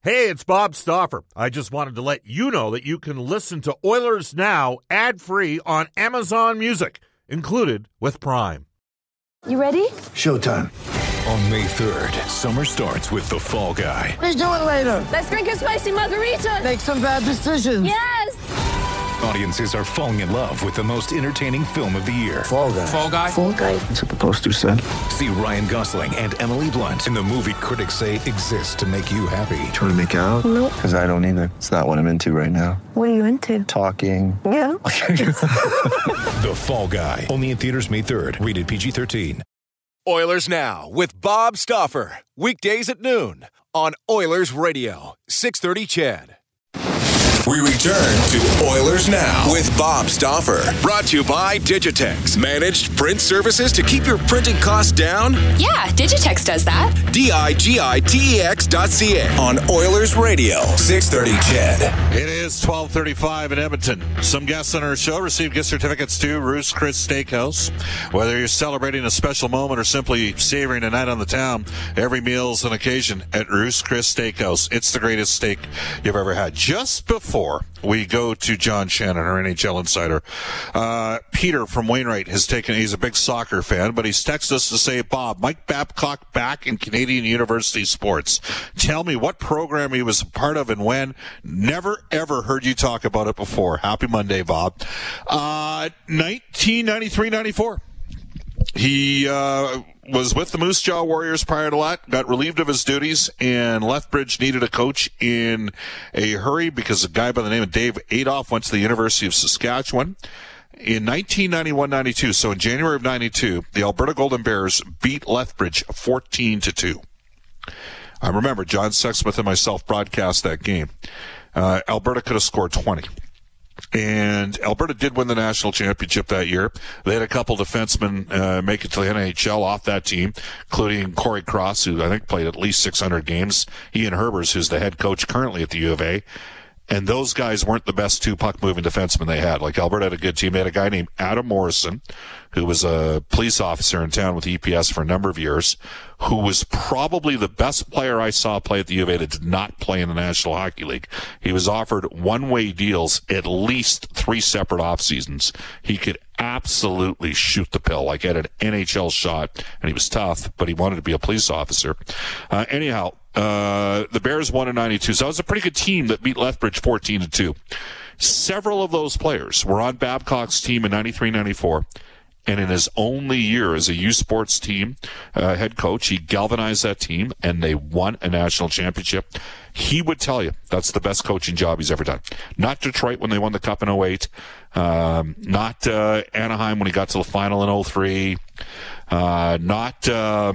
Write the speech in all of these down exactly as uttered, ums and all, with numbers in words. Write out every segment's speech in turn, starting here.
Hey, it's Bob Stauffer. I just wanted to let you know that you can listen to Oilers Now ad-free on Amazon Music, included with Prime. You ready? Showtime. On May third, summer starts with The Fall Guy. Let's do it later. Let's drink a spicy margarita. Make some bad decisions. Yes! Audiences are falling in love with the most entertaining film of the year. Fall Guy. Fall Guy? Fall guy. That's what the poster said. See Ryan Gosling and Emily Blunt in the movie critics say exists to make you happy. Trying to make it out? Nope. Because I don't either. It's not what I'm into right now. What are you into? Talking. Yeah. The Fall Guy. Only in theaters May third. Rated P G thirteen. Oilers Now with Bob Stauffer. Weekdays at noon on Oilers Radio, six thirty C H E D. We return to Oilers Now with Bob Stauffer. Brought to you by Digitex. Managed print services to keep your printing costs down? Yeah, Digitex does that. D I G I T E X dot C A on Oilers Radio, six thirty C H E D. It is twelve thirty-five in Edmonton. Some guests on our show receive gift certificates to Ruth's Chris Steakhouse. Whether you're celebrating a special moment or simply savoring a night on the town, every meal's an occasion at Ruth's Chris Steakhouse. It's the greatest steak you've ever had. Just before we go to John Shannon, our N H L insider, uh, Peter from Wainwright has taken, he's a big soccer fan, but he's texted us to say, Bob, Mike Babcock back in Canadian University sports. Tell me what program he was a part of and when. Never, ever heard you talk about it before. Happy Monday, Bob. Uh, nineteen ninety-three ninety-four. He uh, was with the Moose Jaw Warriors prior to that, got relieved of his duties, and Lethbridge needed a coach in a hurry because a guy by the name of Dave Adolph went to the University of Saskatchewan. In nineteen ninety-one ninety-two, so in January of ninety-two, the Alberta Golden Bears beat Lethbridge fourteen to two. I remember John Sexsmith and myself broadcast that game. Uh, Alberta could have scored twenty. And Alberta did win the national championship that year. They had a couple defensemen uh, make it to the N H L off that team, including Corey Cross, who I think played at least six hundred games. Ian Herbers, who's the head coach currently at the U of A. And those guys weren't the best two puck-moving defensemen they had. Like, Alberta had a good team. They had a guy named Adam Morrison, who was a police officer in town with E P S for a number of years, who was probably the best player I saw play at the U of A that did not play in the National Hockey League. He was offered one-way deals at least three separate off-seasons. He could absolutely shoot the pill, like had an N H L shot, and he was tough, but he wanted to be a police officer. Uh, anyhow, uh, the Bears won in ninety-two, so that was a pretty good team that beat Lethbridge fourteen to two. Several of those players were on Babcock's team in ninety-three ninety-four. And in his only year as a U Sports team uh, head coach, he galvanized that team, and they won a national championship. He would tell you that's the best coaching job he's ever done. Not Detroit when they won the Cup in oh eight. Um, not uh, Anaheim when he got to the final in oh three. Uh, not... Uh,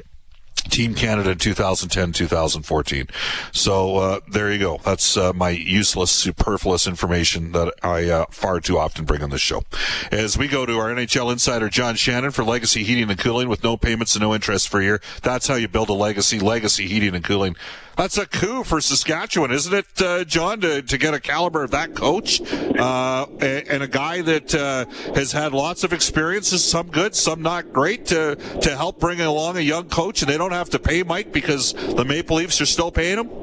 Team Canada in two thousand ten, two thousand fourteen. So uh, there you go. That's uh, my useless, superfluous information that I uh, far too often bring on this show. As we go to our N H L insider, John Shannon, for Legacy Heating and Cooling with no payments and no interest for a year. That's how you build a legacy. Legacy Heating and Cooling. That's a coup for Saskatchewan, isn't it, uh, John, to, to get a caliber of that coach uh, and, and a guy that uh, has had lots of experiences, some good, some not great, to to help bring along a young coach, and they don't have to pay Mike because the Maple Leafs are still paying him?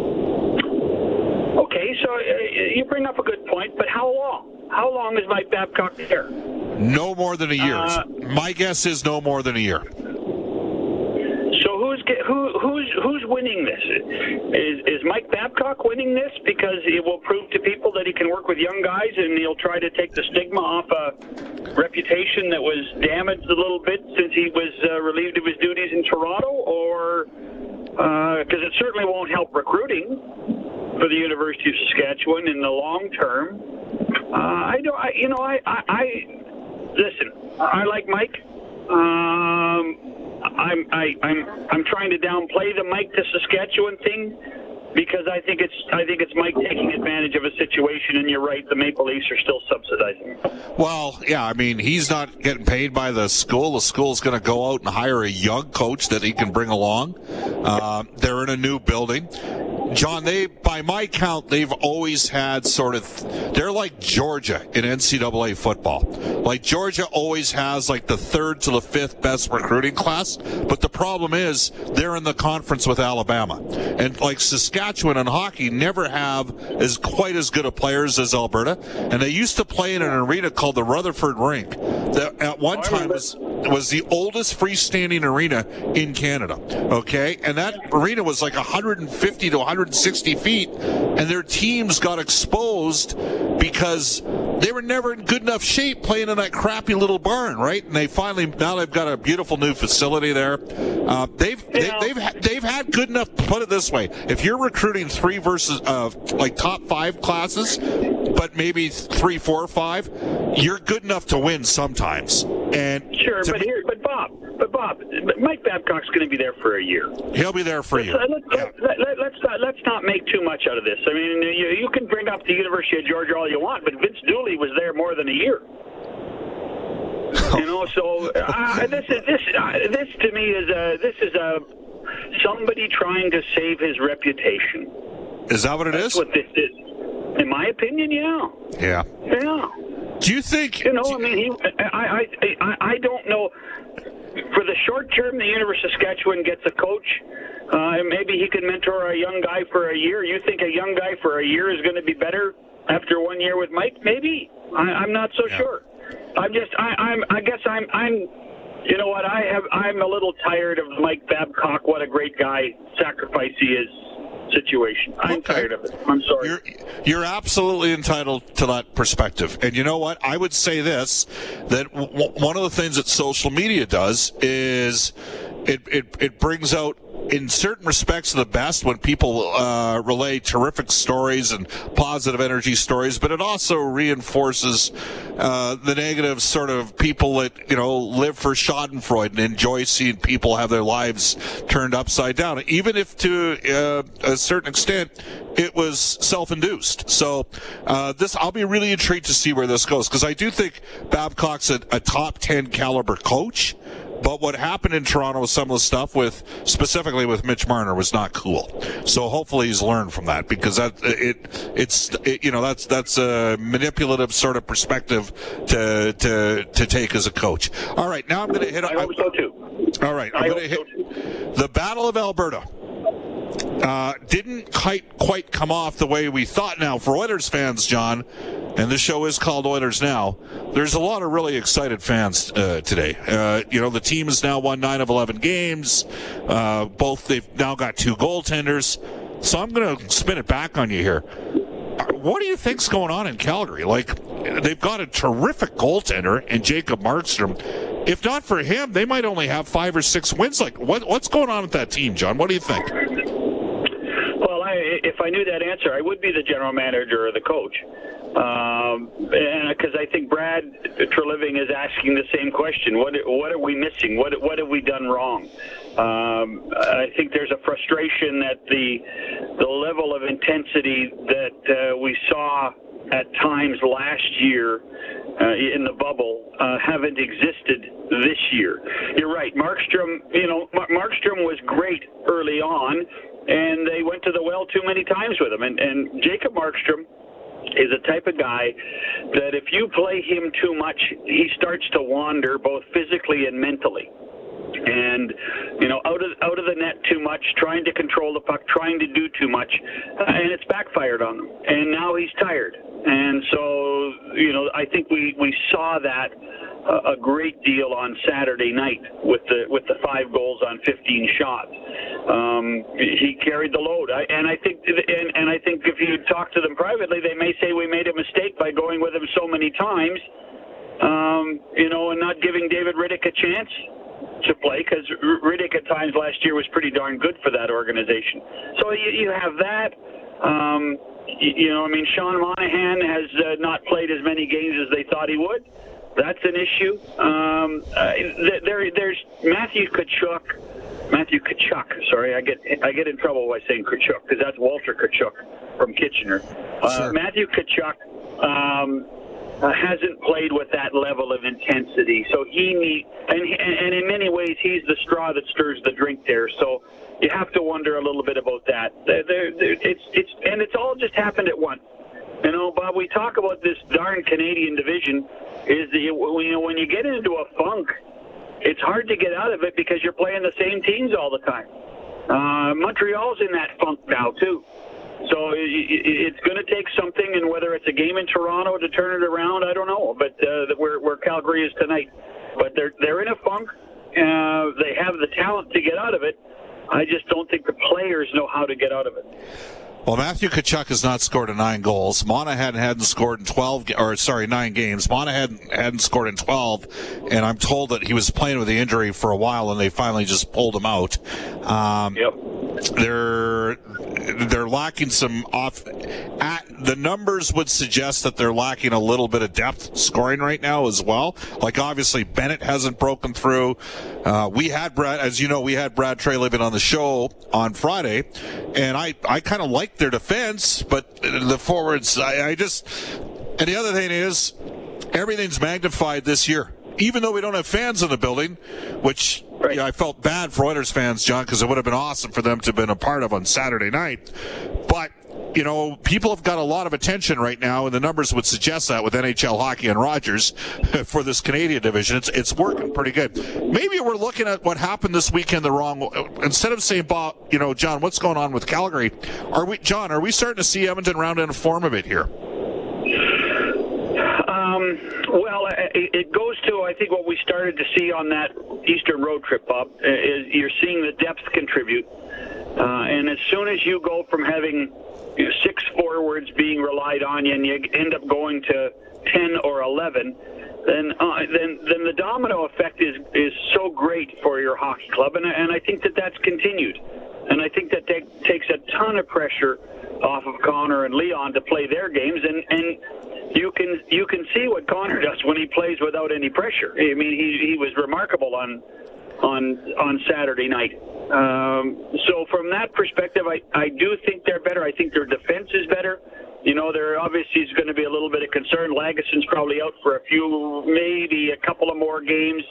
Okay, so uh, you bring up a good point, but how long? How long is Mike Babcock there? No more than a year. Uh, My guess is no more than a year. So who's who, who's who's winning this? Is is Mike Babcock winning this because it will prove to people that he can work with young guys and he'll try to take the stigma off a reputation that was damaged a little bit since he was uh, relieved of his duties in Toronto, or because uh, it certainly won't help recruiting for the University of Saskatchewan in the long term. Uh, I don't, I, you know, I, I, I listen. I like Mike. Um, I'm I, I'm I'm trying to downplay the Mike to Saskatchewan thing because I think it's I think it's Mike taking advantage of a situation, and you're right, the Maple Leafs are still subsidizing him. Well, yeah, I mean, he's not getting paid by the school. The school's going to go out and hire a young coach that he can bring along. Uh, they're in a new building. John, they, by my count, they've always had sort of, they're like Georgia in N C double A football. Like, Georgia always has like the third to the fifth best recruiting class, but the problem is they're in the conference with Alabama. And like Saskatchewan, Saskatchewan in hockey never have as quite as good of players as Alberta, and they used to play in an arena called the Rutherford Rink that at one time was was the oldest freestanding arena in Canada. Okay, and that arena was like one hundred fifty to one hundred sixty feet, and their teams got exposed because they were never in good enough shape playing in that crappy little barn, right? And they finally, now they've got a beautiful new facility there. Uh, they've they, they've ha- they've had good enough. Put it this way: if you're recruiting three versus uh, like top five classes, but maybe three, four, five, you're good enough to win sometimes. And sure, but here, but Bob, but Bob, but Mike Babcock's going to be there for a year. He'll be there for a year. Let's, let's, yeah. let, let, let's not let's not make too much out of this. I mean, you, you can bring up the University of Georgia all you want, but Vince Dooley was there more than a year. You know, so uh, this is this uh, this to me is a this is a somebody trying to save his reputation. Is that what it That's is? What this is, in my opinion, yeah. Yeah. Yeah. Do you think? You know, I mean, he, I, I, I, I don't know. For the short term, the University of Saskatchewan gets a coach. Uh, and maybe he can mentor a young guy for a year. You think a young guy for a year is going to be better after one year with Mike? Maybe. I, I'm not so yeah. sure. I'm just. I, I'm. I guess I'm. I'm. You know what? I have. I'm a little tired of Mike Babcock. What a great guy. Sacrifice he is. Situation. I'm okay. tired of it. I'm sorry. You're, you're absolutely entitled to that perspective. And you know what? I would say this, that w- one of the things that social media does is it, it, it brings out, in certain respects, the best when people uh, relay terrific stories and positive energy stories, but it also reinforces uh, the negative sort of people that, you know, live for Schadenfreude and enjoy seeing people have their lives turned upside down, even if to uh, a certain extent it was self-induced. So uh, this, I'll be really intrigued to see where this goes, because I do think Babcock's a, a top ten caliber coach. But what happened in Toronto with some of the stuff with, specifically with Mitch Marner, was not cool. So hopefully he's learned from that, because that it it's it, you know that's that's a manipulative sort of perspective to to to take as a coach. All right, now I'm going to hit. I hope so too. All right, I'm going to hit so the Battle of Alberta. Uh, didn't quite quite come off the way we thought. Now, for Oilers fans, John, and this show is called Oilers Now, there's a lot of really excited fans uh, today. Uh, you know, the team has now won nine of eleven games. Uh, both, they've now got two goaltenders. So I'm going to spin it back on you here. What do you think's going on in Calgary? Like, they've got a terrific goaltender in Jacob Markstrom. If not for him, they might only have five or six wins. Like, what, what's going on with that team, John? What do you think? Well, I, if I knew that answer, I would be the general manager or the coach. Um, and because I think Brad Treliving is asking the same question: What what are we missing? What what have we done wrong? Um, I think there's a frustration that the the level of intensity that uh, we saw at times last year uh, in the bubble uh, haven't existed this year. You're right, Markstrom. You know, Mar- Markstrom was great early on, and they went to the well too many times with him. And, and Jacob Markstrom is a type of guy that if you play him too much, he starts to wander both physically and mentally. And, you know, out of out of the net too much, trying to control the puck, trying to do too much, uh, and it's backfired on him. And now he's tired. And so, you know, I think we, we saw that uh, a great deal on Saturday night with the with the five goals on fifteen shots. Um, he carried the load, I, and I think and, and I think if you talk to them privately, they may say we made a mistake by going with him so many times, um, you know, and not giving David Riddick a chance to play, because Riddick at times last year was pretty darn good for that organization. So you, you have that. Um, you, you know, I mean, Sean Monahan has uh, not played as many games as they thought he would. That's an issue. Um, uh, there, there's Matthew Tkachuk. Matthew Tkachuk. Sorry, I get I get in trouble by saying Tkachuk, because that's Walter Tkachuk from Kitchener. Uh, sure. Matthew Tkachuk um, uh, hasn't played with that level of intensity, so he need and and in many ways he's the straw that stirs the drink there. So you have to wonder a little bit about that. There, there, there, it's it's and it's all just happened at once. You know, Bob, we talk about this darn Canadian division. Is the, you know, when you get into a funk, it's hard to get out of it because you're playing the same teams all the time. Uh, Montreal's in that funk now, too. So it's going to take something, and whether it's a game in Toronto to turn it around, I don't know. But uh, where, where Calgary is tonight. But they're, they're in a funk. Uh, they have the talent to get out of it. I just don't think the players know how to get out of it. Well, Matthew Tkachuk has not scored in nine goals. Monahan hadn't scored in twelve, or sorry, nine games. Monahan hadn't scored in twelve, and I'm told that he was playing with the injury for a while, and they finally just pulled him out. Um, yep. They're they're lacking some off. At, the numbers would suggest that they're lacking a little bit of depth scoring right now as well. Like obviously Bennett hasn't broken through. Uh, we had Brad, as you know, we had Brad Treliving on the show on Friday, and I I kind of like their defense, but the forwards, I, I just, and the other thing is, everything's magnified this year. Even though we don't have fans in the building, which right. yeah, I felt bad for Oilers fans, John, because it would have been awesome for them to have been a part of on Saturday night. But, you know, people have got a lot of attention right now, and the numbers would suggest that with N H L hockey and Rogers for this Canadian division. It's it's working pretty good. Maybe we're looking at what happened this weekend the wrong way. Instead of saying, Bob, you know, John, what's going on with Calgary? Are we, John, are we starting to see Edmonton round in a form of it here? Um, well, it goes to, I think, what we started to see on that Eastern road trip, Bob, is you're seeing the depth contribute. Uh, and as soon as you go from having you know, six forwards being relied on you and you end up going to ten or eleven, then uh, then then the domino effect is, is so great for your hockey club. And, and I think that that's continued. And I think that that takes a ton of pressure off of Connor and Leon to play their games. And, and you can you can see what Connor does when he plays without any pressure. I mean, he he was remarkable on on on Saturday night. Um, so from that perspective, I, I do think they're better. I think their defense is better. You know, there obviously is going to be a little bit of concern. Laguson's probably out for a few, maybe a couple of more games.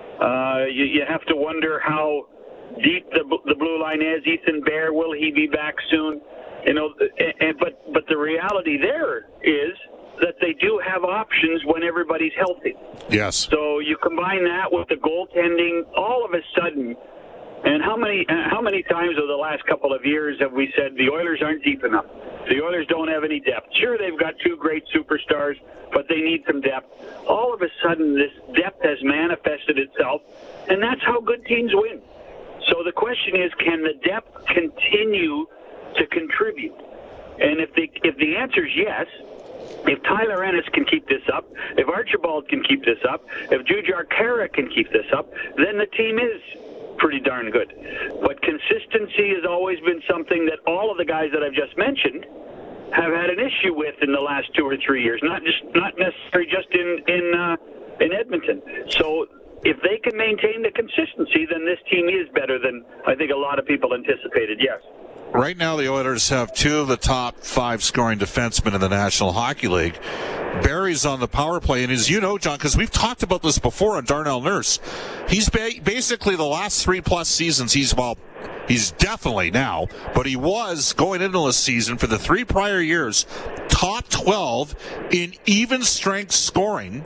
Uh, you, you have to wonder how deep the the blue line is. Ethan Bear, will he be back soon? You know, and, but but the reality there is that they do have options when everybody's healthy. Yes. So you combine that with the goaltending, all of a sudden, and how many how many times over the last couple of years have we said the Oilers aren't deep enough? The Oilers don't have any depth. Sure, they've got two great superstars, but they need some depth. All of a sudden, this depth has manifested itself, and that's how good teams win. So the question is, can the depth continue to contribute? And if the if the answer is yes, if Tyler Ennis can keep this up, if Archibald can keep this up, if Jujhar Khaira can keep this up, then the team is pretty darn good. But consistency has always been something that all of the guys that I've just mentioned have had an issue with in the last two or three years, not just not necessarily just in in uh, in Edmonton. So if they can maintain the consistency, then this team is better than I think a lot of people anticipated. Yes. Right now, the Oilers have two of the top five scoring defensemen in the National Hockey League. Barry's on the power play, and as you know, John, because we've talked about this before on Darnell Nurse, he's ba- basically the last three-plus seasons, he's, well, he's definitely now, but he was, going into this season, for the three prior years, top twelve in even strength scoring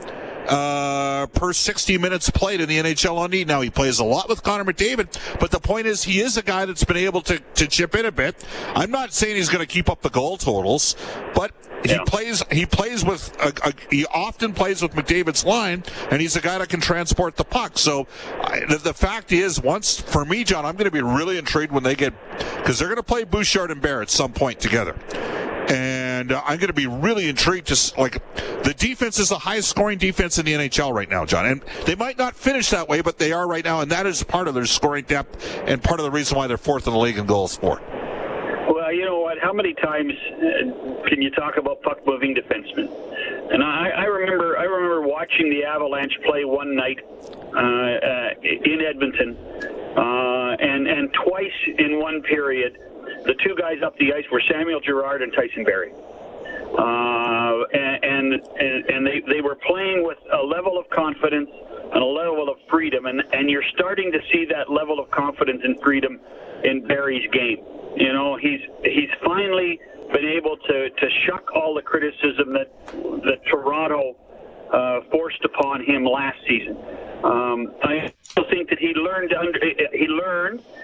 Uh, per sixty minutes played in the N H L on need. Now, he plays a lot with Connor McDavid, but the point is he is a guy that's been able to, to chip in a bit. I'm not saying he's going to keep up the goal totals, but he yeah. plays he plays with a, a, he often plays with McDavid's line, and he's a guy that can transport the puck. So I, the, the fact is, once for me, John, I'm going to be really intrigued when they get, because they're going to play Bouchard and Bear at some point together. And uh, I'm going to be really intrigued to, like, the defense is the highest scoring defense in the N H L right now, John. And they might not finish that way, but they are right now, and that is part of their scoring depth and part of the reason why they're fourth in the league in goals for. Well, you know what? How many times uh, can you talk about puck-moving defensemen? And I, I remember I remember watching the Avalanche play one night uh, uh, in Edmonton, uh, and, and twice in one period, the two guys up the ice were Samuel Girard and Tyson Barrie. Uh, and and, and they, they were playing with a level of confidence and a level of freedom, and, and you're starting to see that level of confidence and freedom in Barrie's game. You know, he's he's finally been able to, to shuck all the criticism that that Toronto uh, forced upon him last season. Um, I also think that he learned under, he learned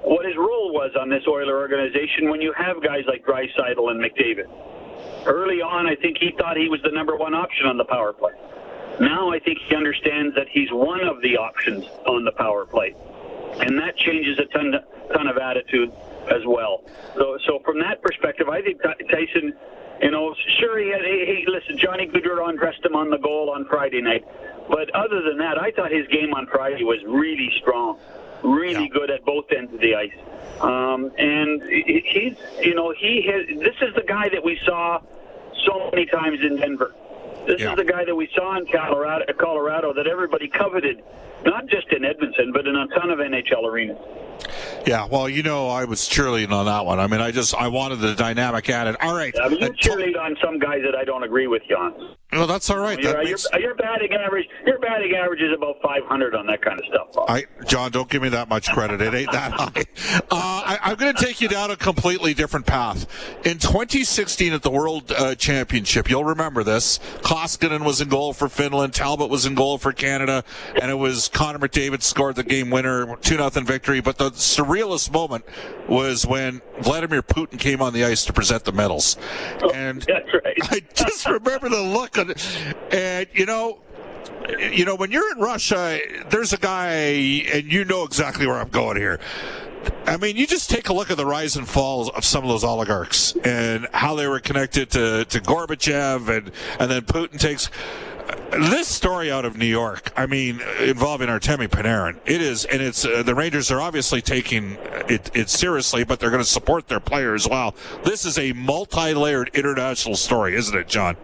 what his role was on this Oiler organization when you have guys like Draisaitl and McDavid. Early on, I think he thought he was the number one option on the power play. Now I think he understands that he's one of the options on the power play. And that changes a ton, ton of attitude as well. So, so from that perspective, I think Tyson, you know, sure, he had, hey, hey, listen, Johnny Gaudreau dressed him on the goal on Friday night. But other than that, I thought his game on Friday was really strong, really yeah. good at both ends of the ice. Um, and he's, you know, he has, this is the guy that we saw so many times in Denver. This yeah. is the guy that we saw in Colorado, Colorado that everybody coveted, not just in Edmonton, but in a ton of N H L arenas. Yeah, well, you know, I was cheerleading on that one. I mean, I just, I wanted the dynamic added. All right. Yeah, but you cheerlead on some guys that I don't agree with, John. Well, that's all right. Your, that makes... your, your batting average, your batting average is about five hundred on that kind of stuff. Bob. I, John, don't give me that much credit. It ain't that high. Uh, I, I'm going to take you down a completely different path. In twenty sixteen at the World uh, Championship, you'll remember this. Koskinen was in goal for Finland. Talbot was in goal for Canada, and it was Connor McDavid scored the game winner, two nothing victory. But the surrealist moment was when Vladimir Putin came on the ice to present the medals, and that's right. I just remember the look on. And, you know, you know, when you're in Russia, there's a guy, and you know exactly where I'm going here. I mean, you just take a look at the rise and fall of some of those oligarchs and how they were connected to, to Gorbachev, and, and then Putin takes... This story out of New York, I mean, involving Artemi Panarin, it is, and it's uh, the Rangers are obviously taking it, it seriously, but they're going to support their player as well. This is a multi-layered international story, isn't it, John?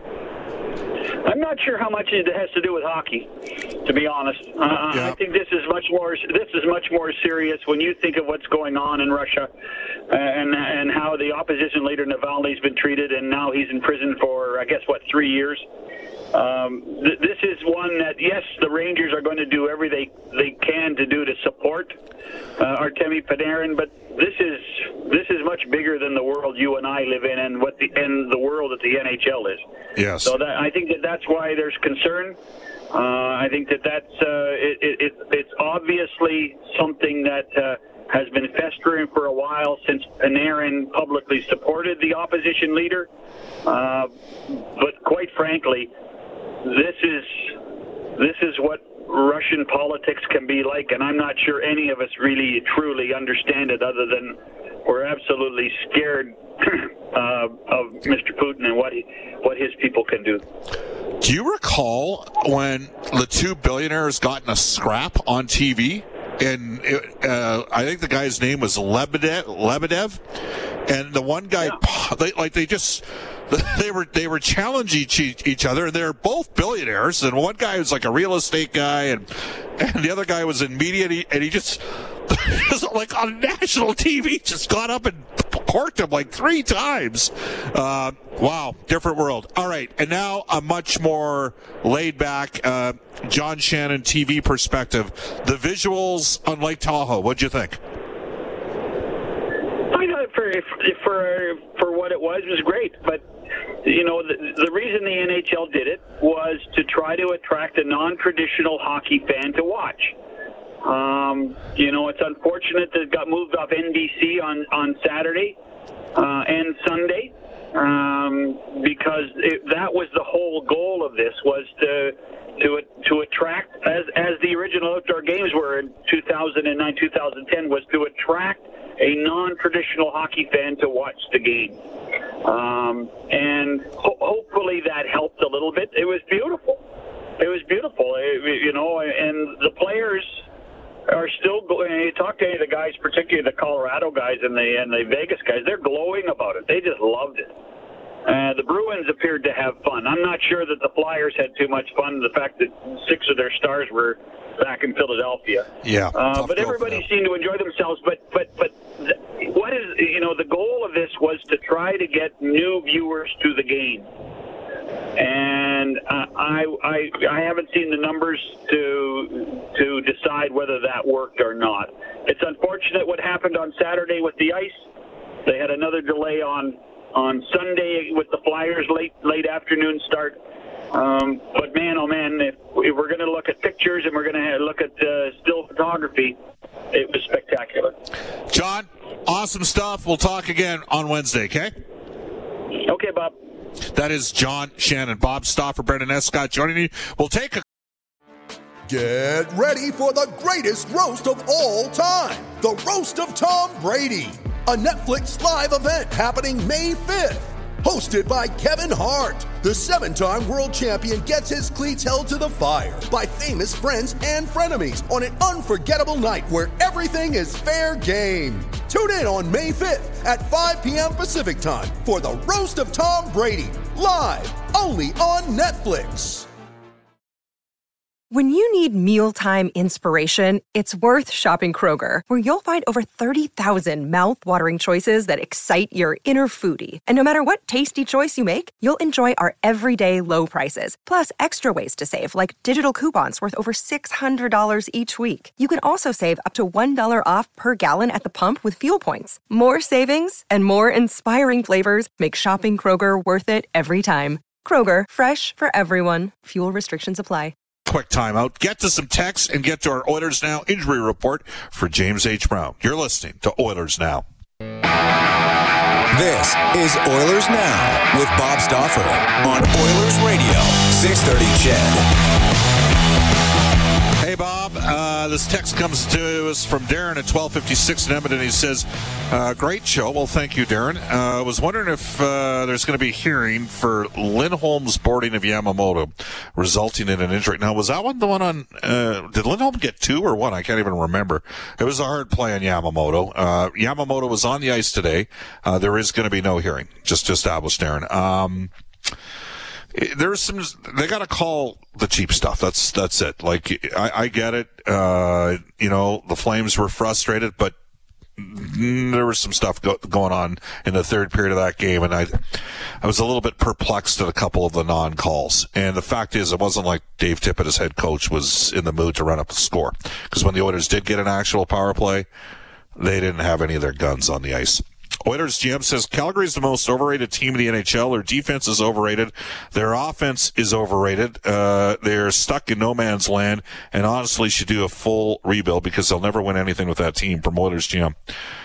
I'm not sure how much it has to do with hockey, to be honest. Uh, yeah. I think this is much more. This is much more serious when you think of what's going on in Russia, uh, and and how the opposition leader Navalny's been treated, and now he's in prison for, I guess, what, three years. Um, th- this is one that, yes, the Rangers are going to do everything they, they can to do to support uh, Artemi Panarin, but this is this is much bigger than the world you and I live in, and what the and the world that the N H L is. Yes. So that, I think that that's why there's concern. Uh, I think that that's uh, it, it, it's obviously something that uh, has been festering for a while since Panarin publicly supported the opposition leader. Uh, but quite frankly, this is this is what Russian politics can be like, and I'm not sure any of us really truly understand it, other than we're absolutely scared uh, of Mister Putin and what he, what his people can do. Do you recall when the two billionaires got in a scrap on T V? And it, uh, I think the guy's name was Lebedev, Lebedev, and the one guy, yeah. they, like they just. They were they were challenging each, each other, and they're both billionaires. And one guy was like a real estate guy, and and the other guy was in media, and he, and he just, just like on national T V, just got up and corked him like three times. Uh, wow, different world. All right, and now a much more laid back uh, John Shannon T V perspective. The visuals on Lake Tahoe. What'd you think? I know for for for what it was, it was great, but. You know, the, the reason the N H L did it was to try to attract a non-traditional hockey fan to watch. Um, you know, it's unfortunate that it got moved off N B C on, on Saturday uh, and Sunday um, because it, that was the whole goal of this, was to to to attract, as as the original outdoor games were in two thousand nine, two thousand ten, was to attract a non-traditional hockey fan to watch the game. Um, and ho- hopefully that helped a little bit. It was beautiful. It was beautiful, it, you know, and the players are still going. You talk to any of the guys, particularly the Colorado guys and the, and the Vegas guys, they're glowing about it. They just loved it. Uh, the Bruins appeared to have fun. I'm not sure that the Flyers had too much fun. The fact that six of their stars were back in Philadelphia. Yeah. Uh, but everybody seemed to enjoy themselves. But but but what is, you know, the goal of this was to try to get new viewers to the game. And uh, I I I haven't seen the numbers to to decide whether that worked or not. It's unfortunate what happened on Saturday with the ice. They had another delay on on Sunday with the Flyers late late afternoon start. Um, but man, oh man, if, if we're going to look at pictures and we're going to look at uh, still photography, it was spectacular. John, awesome stuff. We'll talk again on Wednesday, okay? Okay, Bob. That is John Shannon. Bob Stauffer, Brendan Escott joining you. We'll take a... Get ready for the greatest roast of all time. The Roast of Tom Brady. A Netflix live event happening May fifth. Hosted by Kevin Hart. The seven-time world champion gets his cleats held to the fire by famous friends and frenemies on an unforgettable night where everything is fair game. Tune in on May fifth at five p.m. Pacific time for the Roast of Tom Brady. Live only on Netflix. When you need mealtime inspiration, it's worth shopping Kroger, where you'll find over thirty thousand mouth-watering choices that excite your inner foodie. And no matter what tasty choice you make, you'll enjoy our everyday low prices, plus extra ways to save, like digital coupons worth over six hundred dollars each week. You can also save up to one dollar off per gallon at the pump with fuel points. More savings and more inspiring flavors make shopping Kroger worth it every time. Kroger, fresh for everyone. Fuel restrictions apply. Quick timeout. Get to some texts and get to our Oilers Now injury report for James H. Brown. You're listening to Oilers Now. This is Oilers Now with Bob Stauffer on Oilers Radio, six thirty C H E D. Hey, Bob. Uh, this text comes to us from Darren at twelve fifty-six in Edmonton. He says, uh, great show. Well, thank you, Darren. I uh, was wondering if uh, there's going to be a hearing for Lindholm's boarding of Yamamoto, resulting in an injury. Now, was that one the one on, uh, did Lindholm get two or one? I can't even remember. It was a hard play on Yamamoto. Uh, Yamamoto was on the ice today. Uh, there is going to be no hearing, just to establish, Darren. Um, There's some, they got to call the cheap stuff. That's, that's it. Like, I, I get it. Uh, you know, the Flames were frustrated, but there was some stuff go, going on in the third period of that game. And I, I was a little bit perplexed at a couple of the non-calls. And the fact is, it wasn't like Dave Tippett, as head coach, was in the mood to run up the score. Because when the Oilers did get an actual power play, they didn't have any of their guns on the ice. Oilers G M says Calgary is the most overrated team in the N H L. Their defense is overrated. Their offense is overrated. Uh, they're stuck in no man's land and honestly should do a full rebuild because they'll never win anything with that team from Oilers G M.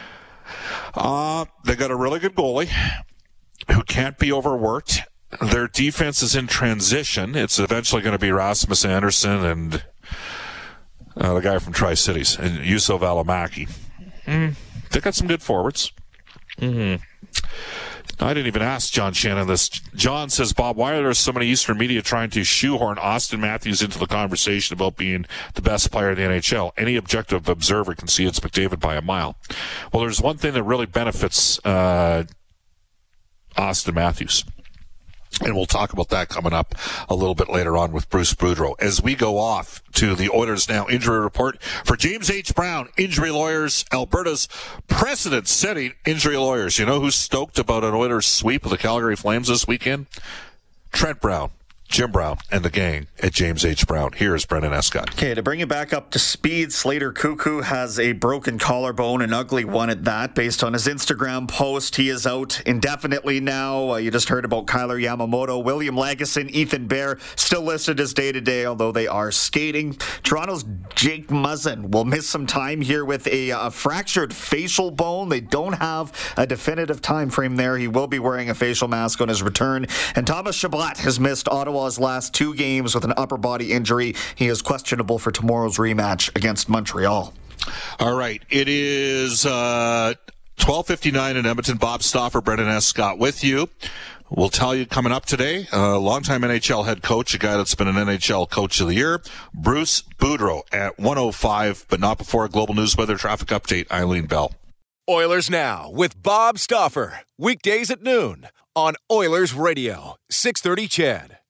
Uh, they got a really good goalie who can't be overworked. Their defense is in transition. It's eventually going to be Rasmus Andersson and uh, the guy from Tri-Cities, and Juuso Valimaki. Mm, they got some good forwards. Mm-hmm. I didn't even ask John Shannon this. John says, Bob, why are there so many Eastern media trying to shoehorn Austin Matthews into the conversation about being the best player in the N H L? Any objective observer can see it's McDavid by a mile. Well, there's one thing that really benefits uh, Austin Matthews. And we'll talk about that coming up a little bit later on with Bruce Boudreau. As we go off to the Oilers Now injury report for James H. Brown, Injury Lawyers, Alberta's precedent-setting injury lawyers. You know who's stoked about an Oilers sweep of the Calgary Flames this weekend? Trent Brown, Jim Brown, and the gang at James H. Brown. Here's Brendan Escott. Okay, to bring you back up to speed, Slater Cuckoo has a broken collarbone, an ugly one at that. Based on his Instagram post, he is out indefinitely now. Uh, you just heard about Kyler Yamamoto. William Lagesson, Ethan Bear, still listed as day-to-day, although they are skating. Toronto's Jake Muzzin will miss some time here with a, a fractured facial bone. They don't have a definitive time frame there. He will be wearing a facial mask on his return. And Thomas Chabot has missed Ottawa Ottawa's last two games with an upper body injury. He is questionable for tomorrow's rematch against Montreal. All right. It is uh, twelve fifty-nine in Edmonton. Bob Stauffer, Brendan S. Scott with you. We'll tell you coming up today, a uh, longtime N H L head coach, a guy that's been an N H L coach of the year, Bruce Boudreau at one oh five, but not before a global news weather traffic update. Eileen Bell. Oilers Now with Bob Stauffer. Weekdays at noon on Oilers Radio, six thirty C H E D.